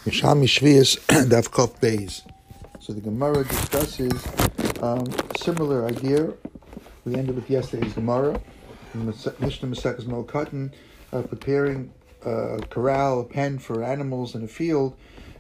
Mishami Shvius Daf Kaf Beis. So the Gemara discusses similar idea. We ended with yesterday's Gemara. Mishnah Maseches Moed preparing a corral, a pen for animals in a field,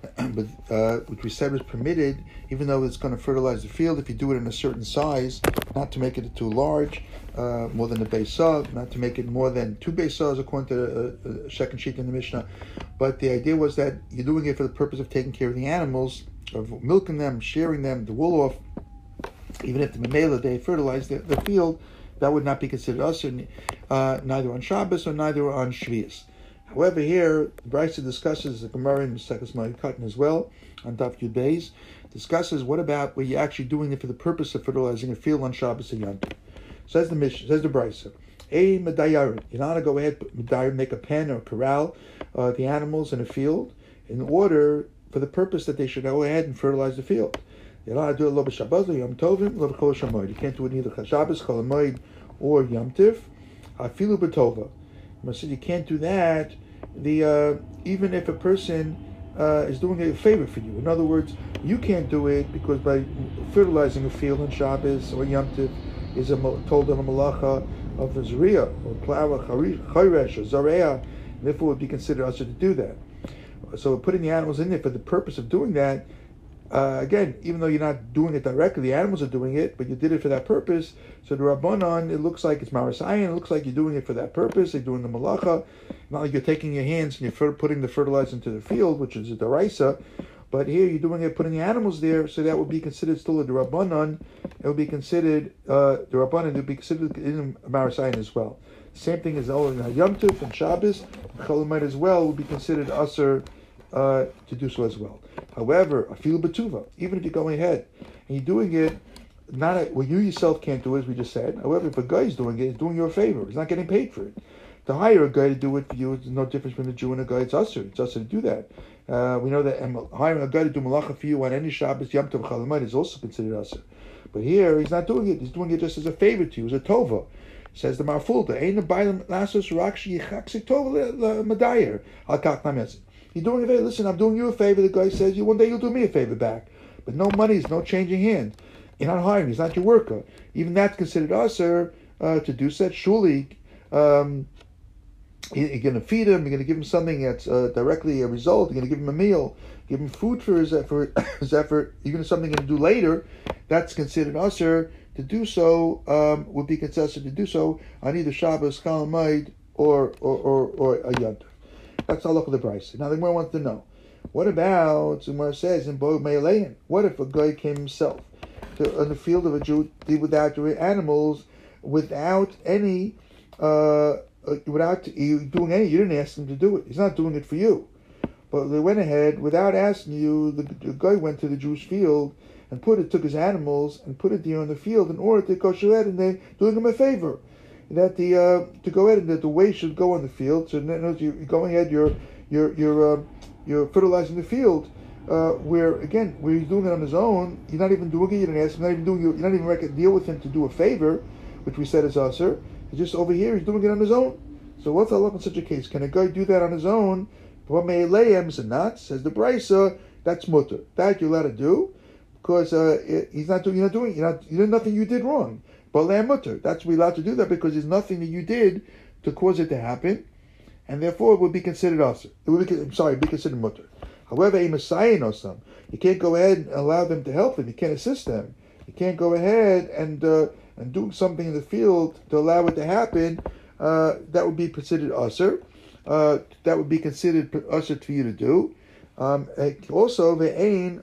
which we said was permitted, even though it's going to fertilize the field, if you do it in a certain size, not to make it too large, more than a beisah, not to make it more than 2 beisahs, according to a second sheet in the Mishnah. But the idea was that you're doing it for the purpose of taking care of the animals, of milking them, shearing them, the wool off. Even if the Mamela, they fertilize the field, that would not be considered usher, neither on Shabbos or neither on Shvius. However, here, Brisa discusses the Gemara in Maseches Moed as well, on Daf Yud Beis, discusses what about where you're actually doing it for the purpose of fertilizing a field on Shabbos and Yom Tov. Says the Mishnah, says the Brisa, a medayarin, you're not going to go ahead, make a pen or corral the animals in a field in order for the purpose that they should go ahead and fertilize the field. You're not going to do it lo b'Shabbos, lo Yom Tovim, lo b'Chol Shamoed. You can't do it neither Shabbos, Chol Hamoed, or Yom Tiv. Afilu b'Tova. I said you can't do that. Even if a person is doing a favor for you. In other words, you can't do it because by fertilizing a field on Shabbos or Yom Tiv is told on a malacha of the Zariah or plow, chayresh or zareah, and therefore it would be considered usher to do that. So putting the animals in there for the purpose of doing that, again, even though you're not doing it directly, the animals are doing it, but you did it for that purpose. So the Rabbanon, it looks like it's Maris Ayin, it looks like you're doing it for that purpose, they're doing the malacha, not like you're taking your hands and you're putting the fertilizer into the field, which is a deraisa, but here you're doing it, putting the animals there, so that would be considered still a Rabbanon. It would be considered, the Rabbanon would be considered in Maris Ayin as well. Same thing as in Yom Tov and Shabbos, Chol Hamoed as well would be considered usher to do so as well. However, afilu b'tuva, even if you're going ahead and you're doing it, you yourself can't do it, as we just said. However, if a guy is doing it, he's doing you a favor. He's not getting paid for it. To hire a guy to do it for you, there's no difference between a Jew and a guy. It's usher. It's usher to do that. We know that hiring a guy to do malacha for you on any Shabbos, Yom Tov, Chol Hamoed is also considered usher. But here, he's not doing it. He's doing it just as a favor to you, as a tova. Says the Marfulda, "Ein ba'alim lasos rakshi yichaksik tova l'madayer al kach namezin." You're doing a favor. Listen, I'm doing you a favor. The guy says, one day you'll do me a favor back. But no monies, no changing hands. You're not hiring. He's not your worker. Even that's considered usher to do such. Surely, you're going to feed him. You're going to give him something that's directly a result. You're going to give him a meal. Give him food for his effort. Even if something you're going to do later, that's considered usher. To do so would be considered to do so on either Shabbos, Chol Hamoed, or a Yom Tov. That's the look of the Brisa. Now the Gemara wants to know, what about, the Gemara says in Bo Me'alein, what if a guy came himself on the field of a Jew without animals, without any, without doing any, you didn't ask him to do it. He's not doing it for you. But they went ahead, without asking you, the guy went to the Jewish field and took his animals and put it there in the field in order to kosher it, and they're doing him a favor. That to go ahead and that the waste should go on the field. So you're going ahead, you're fertilizing the field. Where he's doing it on his own, you're not even doing it. You didn't ask him. You're not even deal with him to do a favor, which we said is usher. He's just over here. He's doing it on his own. So what's the law in such a case? Can a guy do that on his own? What may lay him is not, says the Brisa. That's mutter. That you're allowed to do because he's not doing. There's nothing you did wrong. Mutter. That's we allowed to do that because there's nothing that you did to cause it to happen, and therefore it would be considered usher. Be considered mutter. However, a Messiah knows some. You can't go ahead and allow them to help them. You can't assist them. You can't go ahead and do something in the field to allow it to happen. That would be considered usher. That would be considered usher for you to do. Also, the ain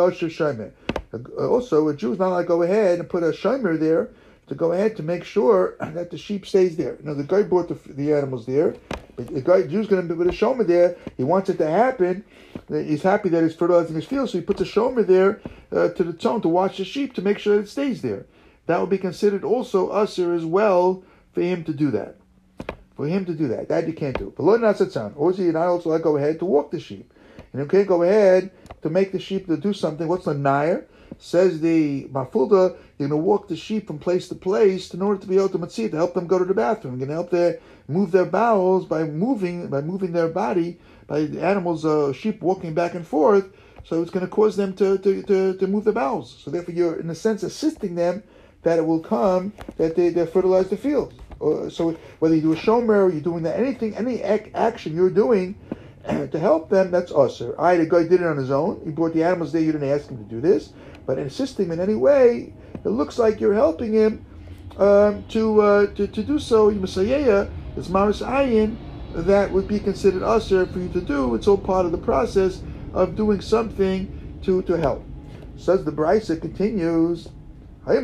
also a Jew is not allowed to go ahead and put a shomer there to go ahead to make sure that the sheep stays there. Now, the guy brought the animals there, but the Jew's going to put a shomer there. He wants it to happen. He's happy that he's fertilizing his field, so he puts a shomer there to the tzon to watch the sheep to make sure that it stays there. That would be considered also usher as well for him to do that. That you can't do. But lo nasatzan, or you're not also allowed to go ahead to walk the sheep. And you can't go ahead to make the sheep to do something. What's the nair? Says the Mafulda, you're going to walk the sheep from place to place in order to be able to help them go to the bathroom. You're going to help them move their bowels by moving their body by the animals, sheep walking back and forth. So it's going to cause them to move the bowels. So therefore, you're in a sense assisting them that it will come that they fertilize the field. So whether you do a shomer, or you're doing that, any action you're doing to help them, that's usher. The guy did it on his own. He brought the animals there. You didn't ask him to do this, but assist him in any way, it looks like you're helping him to do so. Masayaya is maris ayin. That would be considered usher for you to do. It's all part of the process of doing something to help. Says the Brisa continues. Where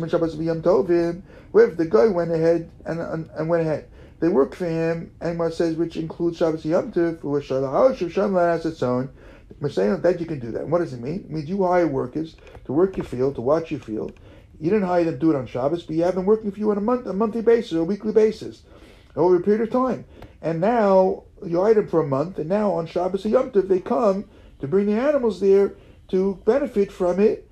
if the guy went ahead and went ahead, they work for him, and what says which includes Shabbos Yom Tov, who has its own. We're saying that you can do that. And what does it mean? It means you hire workers to work your field, to watch your field. You didn't hire them to do it on Shabbos, but you have them working for you on a monthly basis or a weekly basis over a period of time. And now you hire them for a month, and now on Shabbos Yom Tov they come to bring the animals there to benefit from it.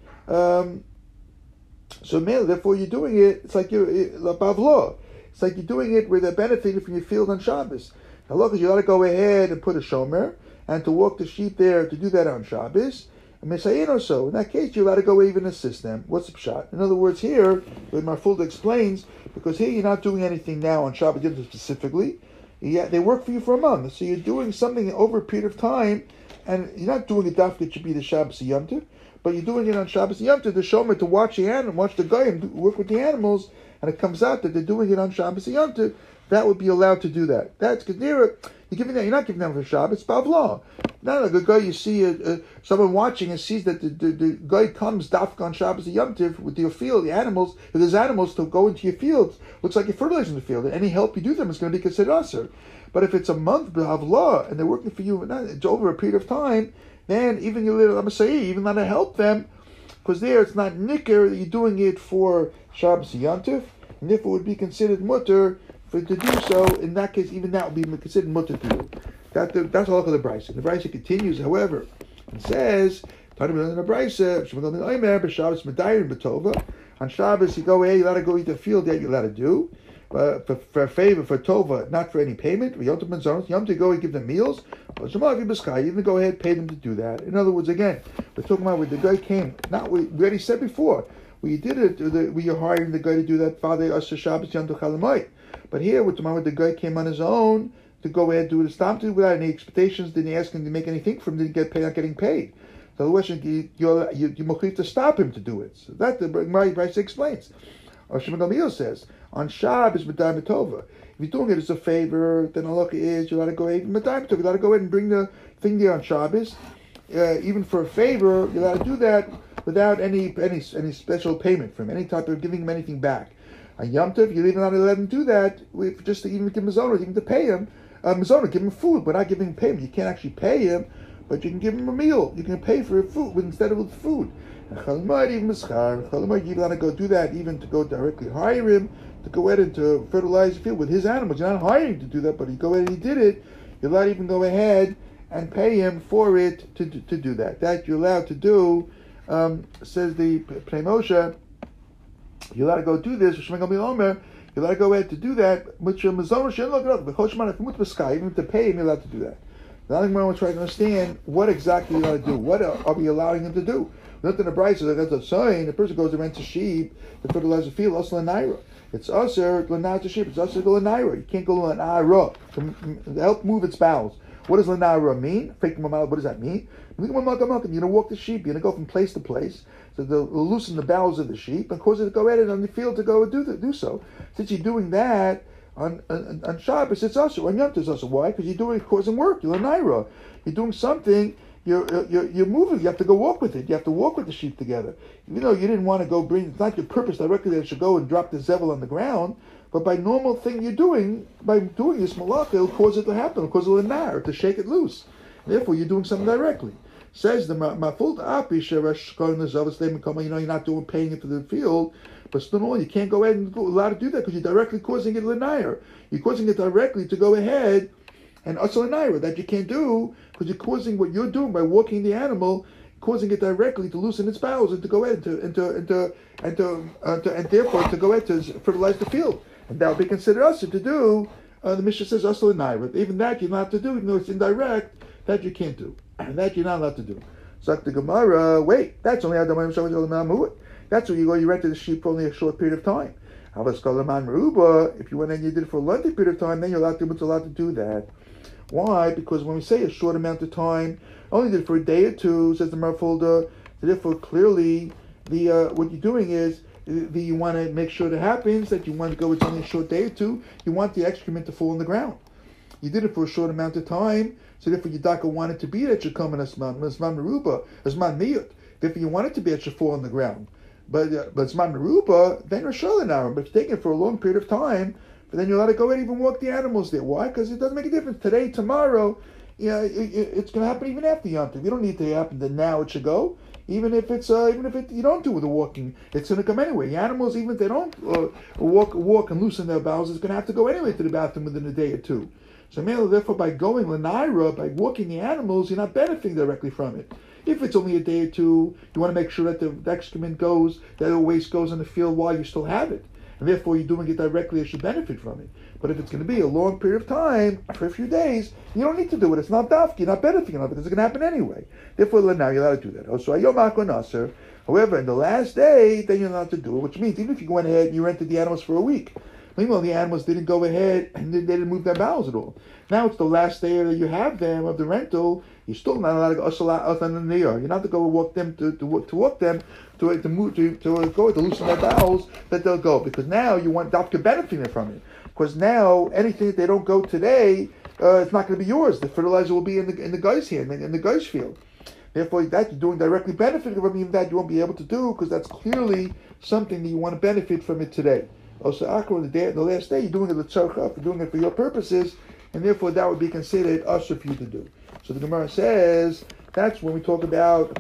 So therefore you're doing it, it's like you're Bavlo. It's like you're doing it where they're benefiting from your field on Shabbos. Now look, you got to go ahead and put a shomer and to walk the sheep there to do that on Shabbos. And Mesayin or so. In that case, you're allowed to go even assist them. What's the pshat? In other words, here, what Marfulda explains, because here you're not doing anything now on Shabbos specifically. They work for you for a month. So you're doing something over a period of time, and you're not doing it dafka that should be the Shabbos Yom Tov, but you're doing it on Shabbos Yom Tov, the shomer to watch the animal, watch the guy and work with the animals, and it comes out that they're doing it on Shabbos Yom Tov. That would be allowed to do that. That's because you're not giving them for Shabbos, it's Bavla. Not like a guy you see someone watching and sees that the guy comes dafka on Shabbos Yom Tov with your field, the animals. If there's animals to go into your fields, looks like you're fertilizing the field. And any help you do them is going to be considered usher. But if it's a month Bavla and they're working for you, it's over a period of time, then even you even not to help them, because there it's not nicker that you're doing it for Shabbos Yom Tov, and therefore it would be considered mutter for to do so. In that case, even that would be considered mutter to do. That's all of the Brisa. The Brisa continues, however, and says, on Shabbos you go, you let to go eat the field that you let to do. For a favor, for Tova, not for any payment. Yom to go and give them meals. You even go ahead and pay them to do that. In other words, again, we're talking about where the guy came. We already said before, where you did it, where you're hiring the guy to do that, Father Asher Shabbos Yom Chalamite. But here, we're talking about where the guy came on his own to go ahead and do it, stop to without any expectations, didn't ask him to make anything from him, didn't get paid, not getting paid. So the question, you're to stop him to do it. So that the Brisa explains. Or Shimon Gamliel says, on Shabbos Medai Tova. If you're doing it as a favor, then halacha is you let to go ahead and Medai Tova. You let to go ahead and bring the thing there on Shabbos. Even for a favor, you let to do that without any special payment from any type of giving him anything back. On Yom Tov, you're even not allowed to do that just to even give him mizonah, even to pay him. Mizonah, give him food, but not giving him payment. You can't actually pay him, but you can give him a meal. You can pay for food instead of food. Chalmud, even Mischar, Chalmud, you're allowed to go do that, even to go directly hire him to go ahead and to fertilize the field with his animals. You're not hiring to do that, but you go ahead and he did it. You're allowed to even go ahead and pay him for it to do that. That you're allowed to do, says the Pnei Moshe. You're allowed to go do this. You're allowed to go ahead to do that. Even to pay him, you're allowed to do that. Now, I'm trying to understand what exactly you're allowed to do. What are we allowing him to do? Not in the Brisa, that's a sign. The person goes and rents a sheep to fertilize the field. Also, Lanaira. It's usher Lanara to sheep. It's usher to go Lanaira. You can't go Lanara to help move its bowels. What does Lanara mean? What does that mean? You're going to walk the sheep. You're going to go from place to place. So they'll loosen the bowels of the sheep and cause it to go at it on the field to go and do so. Since you're doing that on Shabbos, it's usher. On Yom Tov, it's usher. Why? Because you're doing it causing work. You're Lanaira. You're doing something. You're moving. You have to go walk with it. You have to walk with the sheep together. Even though you didn't want to go bring, it's not your purpose directly that it should go and drop the zevel on the ground. But by normal thing you're doing, by doing this malach, it'll cause it to happen. It'll cause it to nar, to shake it loose. Therefore, you're doing something directly. Says the Mafulta Api Sheresh Kohen Zav statement coming. You're not doing paying it for the field, but still, you can't go ahead and allowed to do that because you're directly causing it to nar. You're causing it directly to go ahead. And also a naira that you can't do because you're causing what you're doing by walking the animal, causing it directly to loosen its bowels and to go ahead and therefore to go ahead to fertilize the field, and that would be considered us to do The Mishnah says also naira. Even that you're not allowed to do, even though it's indirect. That you can't do. That you're not allowed to do. So the Gemara, wait, that's only that's when you go, you rented the sheep for only a short period of time. If you went and you did it for a lengthy period of time, then you're allowed to do that. Why? Because when we say a short amount of time, only did it for a day or two, says the Marfolda, so therefore clearly what you're doing is you want to make sure that happens, that you want to go, it's only a short day or two, you want the excrement to fall on the ground. You did it for a short amount of time, so therefore your daka wanted to be that should come in Asman Meruba, Asman Miyut. Therefore you want it to be that should fall on the ground. But Asman Meruba, then Rashalan. But if you take it for a long period of time, then you're allowed to go and even walk the animals there. Why? Because it doesn't make a difference. Today, tomorrow, it's going to happen even after Yom Tov. You don't need to happen that now it should go. Even if you don't do the walking, it's going to come anyway. The animals, even if they don't walk and loosen their bowels, it's going to have to go anyway to the bathroom within a day or two. So therefore, by going Lanaira, by walking the animals, you're not benefiting directly from it. If it's only a day or two, you want to make sure that the excrement goes, that the waste goes in the field while you still have it. And therefore, you're doing it directly as you benefit from it. But if it's going to be a long period of time, for a few days, you don't need to do it. It's not dafki, you're not benefiting from it because it's going to happen anyway. Therefore, now you're allowed to do that. So, ayom. However, in the last day, then you're allowed to do it, which means even if you went ahead and you rented the animals for a week, meanwhile, the animals didn't go ahead and they didn't move their bowels at all. Now it's the last day that you have them of the rental. You're still not allowed to go you're not to go walk them to walk them to go to loosen their bowels that they'll go, because now you want dafka benefiting from it. Because now anything that they don't go today, it's not going to be yours. The fertilizer will be in the guy's hand, in the guy's field. Therefore, that you're doing directly benefiting from, even that you won't be able to do, because that's clearly something that you want to benefit from it today. Also, Akron, the last day, you're doing it l'tzarcha, you're doing it for your purposes, and therefore that would be considered usher for you to do. So the Gemara says that's when we talk about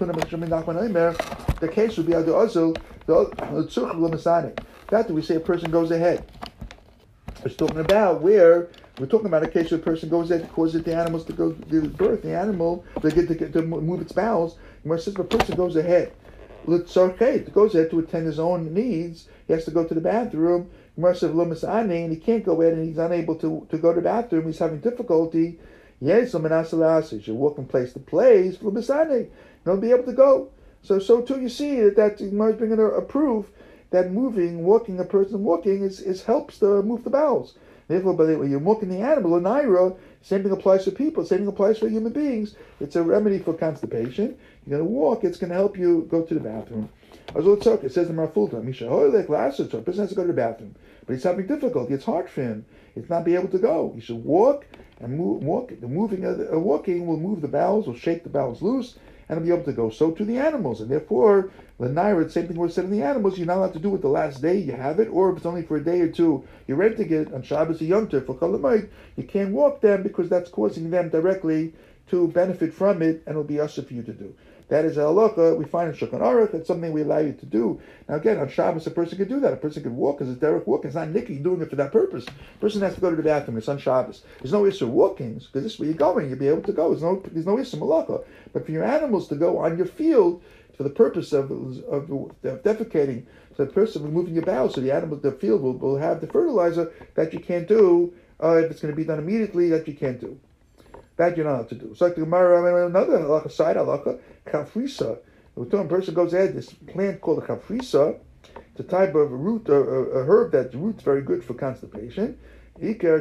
the case would be the uzul, the l'tzarcha l'masane. That we say a person goes ahead. It's talking about where we're talking about a case where a person goes ahead, causes the animals to go give birth, the animal to move its bowels. The Gemara says if a person goes ahead, it goes ahead to attend his own needs. He has to go to the bathroom. And he can't go ahead, and he's unable to go to the bathroom. He's having difficulty. Yes, he should walk from place to place. He'll be able to go. So too, you see that Gemara is bringing a proof that a person walking is helps to move the bowels. Therefore, when you're walking the animal, a naira, same thing applies for people, same thing applies for human beings. It's a remedy for constipation. You're going to walk, it's going to help you go to the bathroom. It says in Marfulta, a person has to go to the bathroom, but he's having difficulty, it's hard for him. It's not be able to go. He should walk and walk. The walking will move the bowels, will shake the bowels loose, and be able to go. So to the animals, and therefore the naira, same thing was said in the animals. You're not allowed to do it the last day you have it, or if it's only for a day or two, you're renting it on Shabbos or Yom Tov for Cholamoid. You can't walk them because that's causing them directly to benefit from it, and it'll be usher for you to do. That is a halacha we find in Shulchan Aruch. It's something we allow you to do. Now again, on Shabbos, a person could do that. A person could walk as a derech walk. It's not nikki doing it for that purpose. A person has to go to the bathroom. It's on Shabbos. There's no issue of walking because this is where you're going. You'll be able to go. There's no issue of malacha. But for your animals to go on your field for the purpose of defecating, so the person removing your bowels, so the animal, the field will have the fertilizer that you can't do. If it's going to be done immediately, that you can't do. That you're not allowed to do. So like the Gemara, another halacha, side halacha, kafrisa. We're talking a person goes ahead, this plant called a kafrisa, it's a type of root, a herb that the root's very good for constipation. Ikar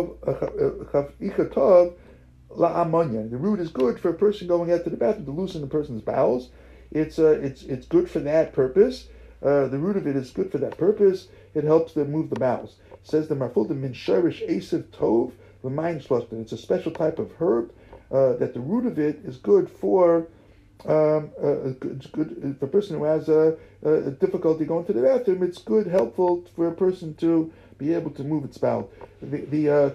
tov la ammonia. The root is good for a person going out to the bathroom to loosen the person's bowels. It's good for that purpose. The root of it is good for that purpose. It helps them move the bowels. It says the Marfulta min sharish esav tov. It's a special type of herb that the root of it is good for it's good for a person who has a difficulty going to the bathroom. It's good, helpful for a person to be able to move its bowel. The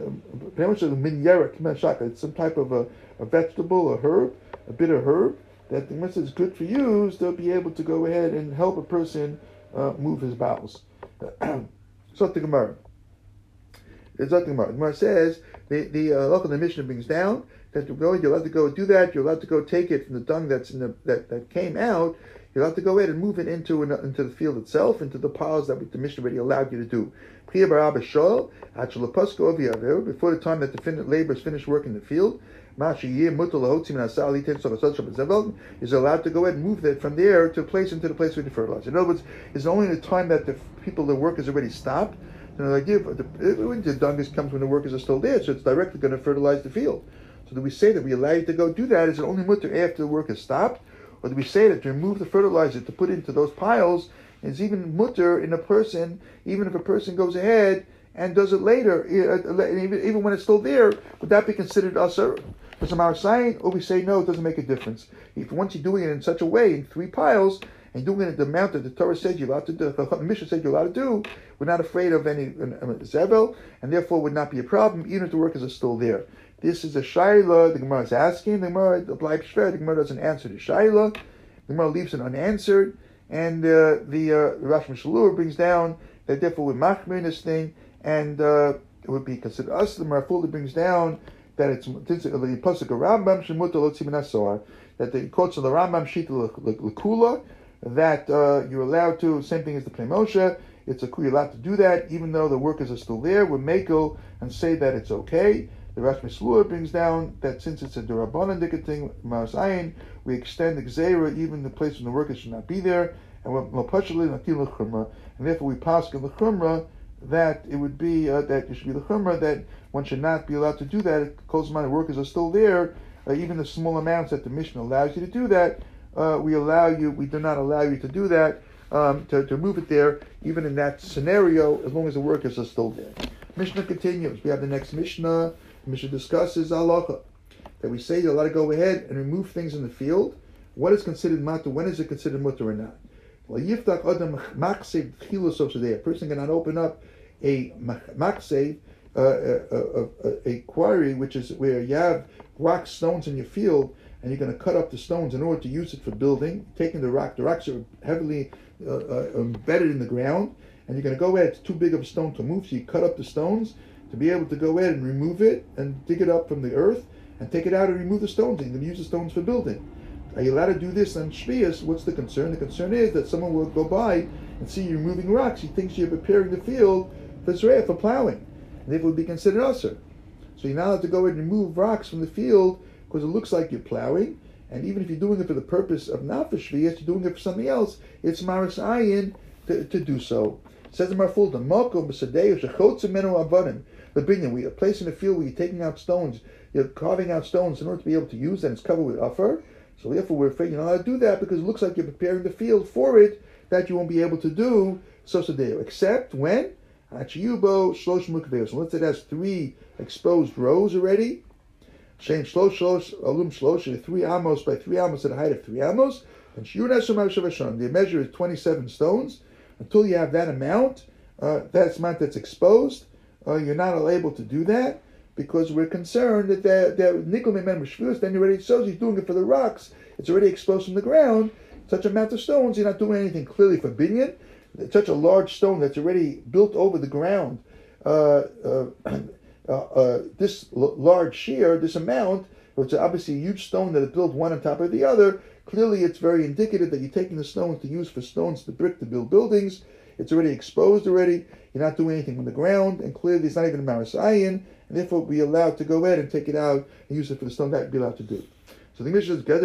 it's some type of a vegetable, a herb, a bitter herb that the message is good for you, is to be able to go ahead and help a person move his bowels. So the Gemara. There's nothing more. The Gemara says the the Mishnah brings down that you're allowed to go do that. You're allowed to go take it from the dung that's in that came out. you're allowed to go ahead and move it into the field itself, into the piles that the Mishnah already allowed you to do. Before the time that the laborers finish work in the field, is allowed to go ahead and move that from there to into the place where the fertilizer. In other words, it's only the time that the work has already stopped. The dungus comes when the workers are still there, so it's directly going to fertilize the field. So do we say that we allow you to go do that? Is it only mutter after the work has stopped? Or do we say that to remove the fertilizer, to put it into those piles, is even mutter in a person, even if a person goes ahead and does it later, even when it's still there, would that be considered asur? For some our sign, or we say no, it doesn't make a difference. If once you're doing it in such a way, in 3 piles, and doing it at the amount that the Torah says you're allowed to do, the Mishnah said you're allowed to do, we're not afraid of any zevel, and therefore would not be a problem, even if the workers are still there. This is a shaila the Gemara is asking. The Gemara doesn't answer the shaila. The Gemara leaves it unanswered, and the Rosh Mishalur brings down that therefore we're machmir in this thing, and it would be considered us. The Gemara fully brings down that it's the pasuk of Rambam shemuta lo tzimin asor, that the quotes of the Rambam shita lekula, that you're allowed to, same thing as the Pnei Moshe, you're allowed to do that even though the workers are still there. We're meko and say that it's okay. The Rosh Mishalur brings down that since it's a Durabanan dikating Maras Ayin, we extend the Gzeira even the place when the workers should not be there, and therefore we pass in the Chumrah that it would be that it should be the Chumrah that one should not be allowed to do that. Close amount of workers are still there, even the small amounts that the Mishnah allows you to do that. We do not allow you to do that, to move it there, even in that scenario, as long as the workers are still there. Mishnah continues. We have the next Mishnah. The Mishnah discusses halacha, that we say you're allowed to go ahead and remove things in the field. What is considered matter? When is it considered mutter or not? A person cannot open up a maksev, a quarry, which is where you have rock stones in your field, and you're going to cut up the stones in order to use it for building, taking the rocks are heavily embedded in the ground, and you're going to go ahead, it's too big of a stone to move, so you cut up the stones to be able to go ahead and remove it and dig it up from the earth and take it out and remove the stones, and you're going to use the stones for building. Are you allowed to do this on Shvius? What's the concern? The concern is that someone will go by and see you removing rocks. He thinks you're preparing the field for plowing, and it would be considered usher. So you're not allowed to go ahead and remove rocks from the field because it looks like you're plowing, and even if you're doing it for the purpose of not for Shvius, you're doing it for something else, it's Maras Ayin to do so. It says in Marful, the Malko B'Sadei Shechotz Menu Avadim, the binyan, we are placing a field where you're taking out stones, you're carving out stones in order to be able to use them, and it's covered with uffer. So therefore we're afraid you're not allowed to do that because it looks like you're preparing the field for it that you won't be able to do Sosadeo, except when Achiyubo Shlosh Mukveos. So let's say it has 3 exposed rows already. Shein Shlosh Alum Shlosh, 3 amos by 3 amos at a height of 3 amos. And the measure is 27 stones. Until you have that amount, that's amount that's exposed, you're not able to do that because we're concerned that nickel member shvus. Then already shows he's doing it for the rocks. It's already exposed from the ground. Such amount of stones, you're not doing anything clearly for binyan. Such a large stone that's already built over the ground. This large shear, this amount, which is obviously a huge stone that is built one on top of the other. Clearly, it's very indicative that you're taking the stones to use for stones to brick to build buildings. It's already exposed already. You're not doing anything on the ground, and clearly it's not even a Maras Ayin, and therefore be allowed to go ahead and take it out and use it for the stone. That would be allowed to do. So the Mishnah is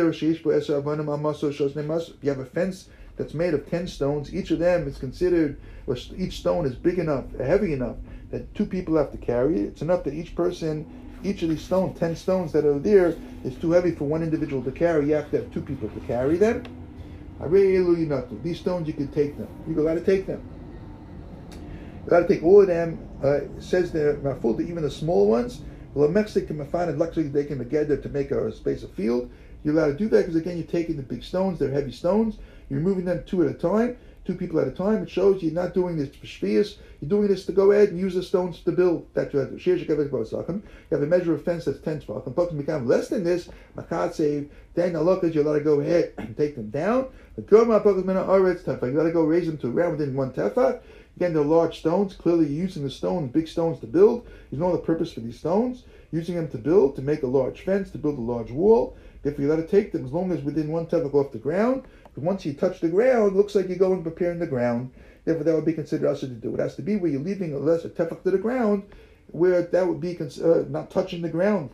if you have a fence that's made of 10 stones, each of them is considered, or each stone is big enough, heavy enough, that 2 people have to carry it. It's enough that each of these stones, 10 stones that are there, is too heavy for one individual to carry. You have to have 2 people to carry them. These stones, you can take them. You're allowed to take them. You're allowed to take all of them. It says there, even the small ones, they can together to make a space of field. You're allowed to do that because, again, you're taking the big stones, they're heavy stones, you're moving them 2 at a time, 2 people at a time. It shows you're not doing this for shvius, you're doing this to go ahead and use the stones to build. That you have to. You have a measure of fence that's 10 tvachim. But become less than this, then you're allowed to go ahead and take them down. You got to go raise them to around within 1 tefach. Again, they're large stones. Clearly, you're using the stones, big stones, to build. There's no other purpose for these stones. Using them to build, to make a large fence, to build a large wall. Therefore, you got to take them as long as within 1 tefach off the ground. once you touch the ground, it looks like you're going preparing the ground. Therefore, that would be considered usher to do. It has to be where you're leaving a lesser tefach to the ground, where that would be not touching the ground.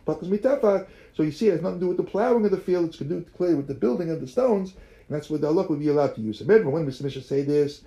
So you see, it has nothing to do with the plowing of the field. It's to do clearly with the building of the stones, and that's what the halakha would be allowed to use. Remember, when we say this,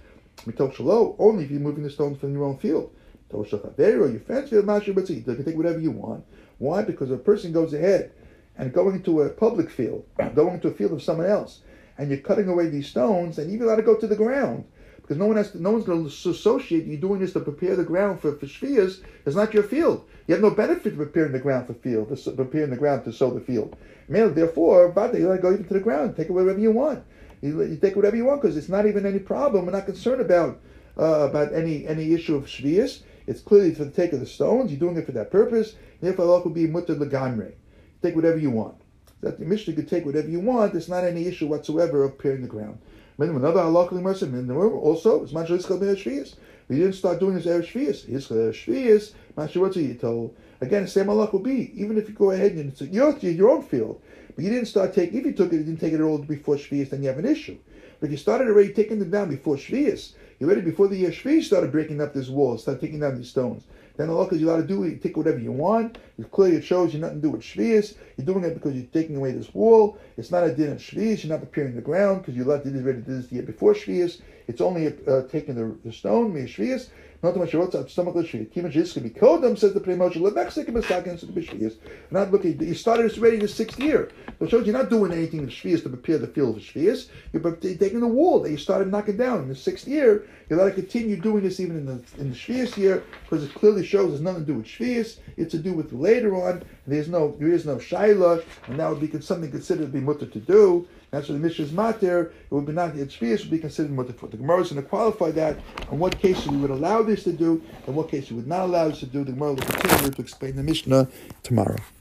only if you're moving the stones from your own field. Or your fence field, you can take whatever you want. Why? Because if a person goes ahead and going into a public field, going into a field of someone else, and you're cutting away these stones, then you're allowed to go to the ground. Because no one's going to associate you doing this to prepare the ground for shvias. It's not your field. You have no benefit of preparing the ground preparing the ground to sow the field. Therefore, you let to go even to the ground, take whatever you want. You take whatever you want because it's not even any problem. We're not concerned about any issue of shvias. It's clearly for the take of the stones. You're doing it for that purpose. Therefore, Allah will be mutter legamre. Take whatever you want. That the Mishnah could take whatever you want. There's not any issue whatsoever of preparing the ground. Another halakha also is manchal iskal ben shvius. We didn't start doing this erev shvius. Iskal shvius, manchal what's you told. Again, the same halakha will be even if you go ahead and it's your own field, but you didn't start taking. If you took it, you didn't take it at all before shvius, then you have an issue. But if you started already taking them down before shvius, you already before the year shvius started breaking up this wall, started taking down these stones. Then halakha you're allowed to do it. You take whatever you want. It shows you nothing to do with shvius. You're doing it because you're taking away this wall. It's not a din of shvius. You're not preparing the ground because you already did this the year before shvius. It's only taking the stone, me shvius. Not too much stomach shvius. Kima shvius can be kodam, says the Pnei Moshe. Lebechsek and Masakin says the shvius. Not looking. You started this already the 6th year. So it shows you're not doing anything of shvius to prepare the field of shvius. You're taking the wall that you started knocking down in the 6th year. You're allowed to continue doing this even in the shvius year because it clearly shows there's nothing to do with shvius. It's to do with later on. There is no shaila, and that would be something considered to be mutter to do. That's what the Mishnah is matir. It would be not shvius would be considered mutter for. The Gemara is going to qualify that. In what cases we would allow this to do, and what cases we would not allow this to do. The Gemara will continue to explain the Mishnah tomorrow.